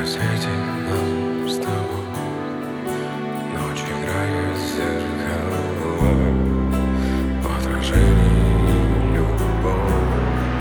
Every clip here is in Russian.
светит нам с тобой, ночь играет в зеркало, в отражении любовь.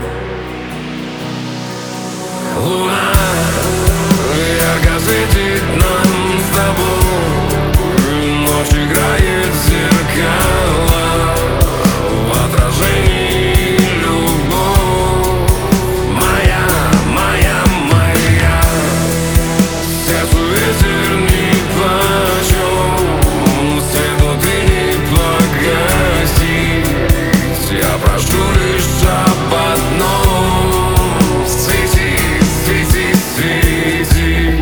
Луна ярко светит нам с тобой, ночь играет в зеркало, в отражении любовь. Моя, моя, моя, сердцу ветер нипочем, свету ты не погасить. Я прошу лишь об одном: свети, свети, свети.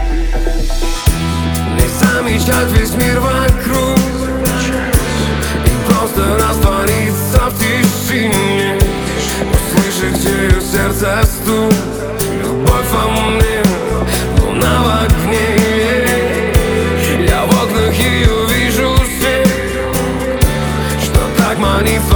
Не замечать весь мир вокруг и просто раствориться в тишине, услышать, где ее сердце стук. Любовь во мне, луна в окне. Я в окнах ее вижу свет, что так манит